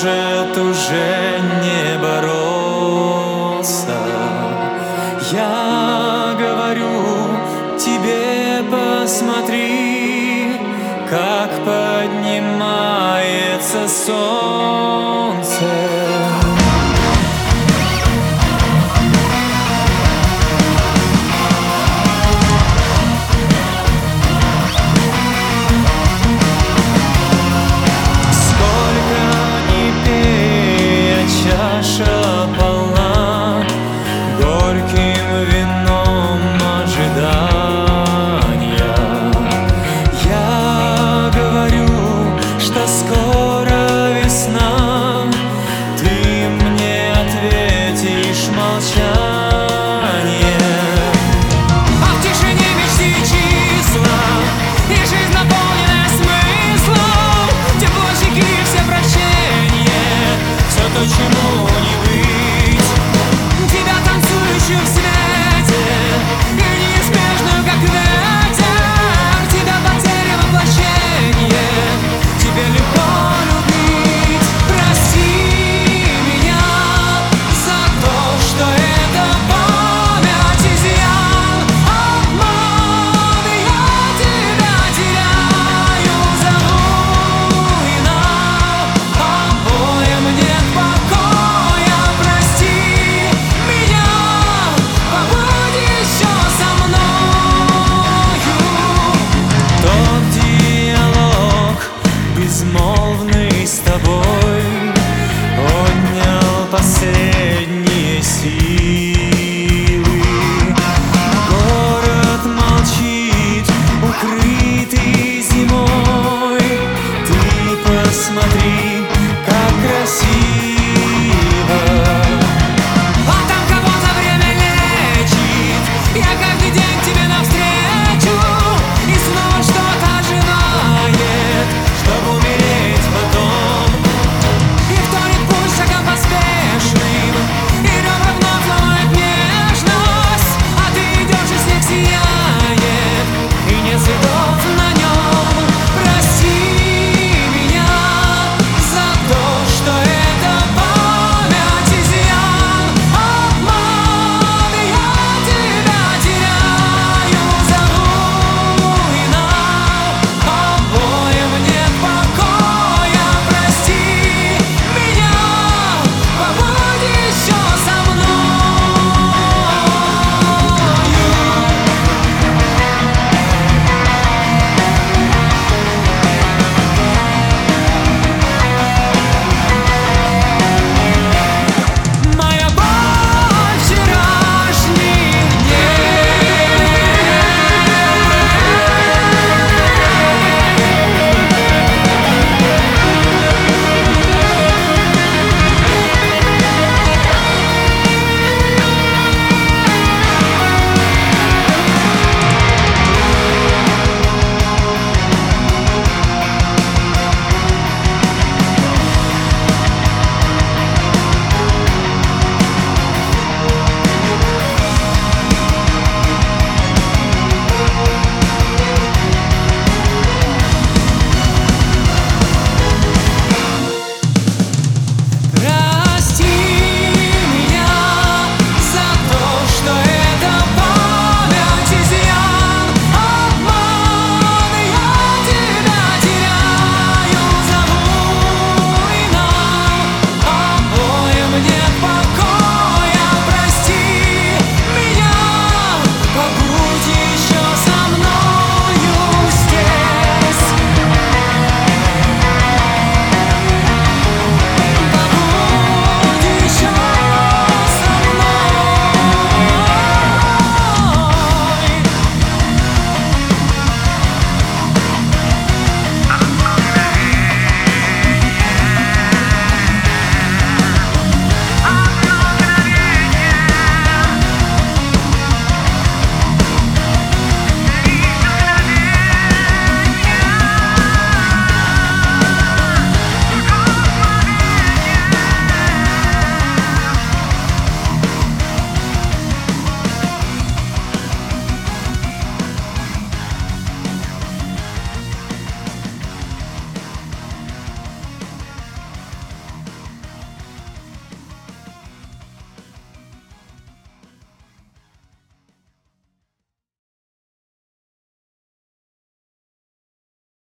может уже не бороться. Я говорю тебе, посмотри, как поднимается солнце. Чаша полна горьким вином ожидания. Я говорю, что скоро весна, ты мне ответишь молчанием. А в тишине мечты числа, и жизнь наполненная смыслом, тепло щеки, все прощения, все то, чему не быть. Тебя танцующую в свете и неизбежную, как ветер. Тебя потеря воплощение, тебе легко любить. Прости меня за то, что это память изъян, обман, и я тебя теряю. Зову и нам обоим нет покоя. Прости меня, побудь еще со мною. Тот диалог безмолвный с тобой отнял последний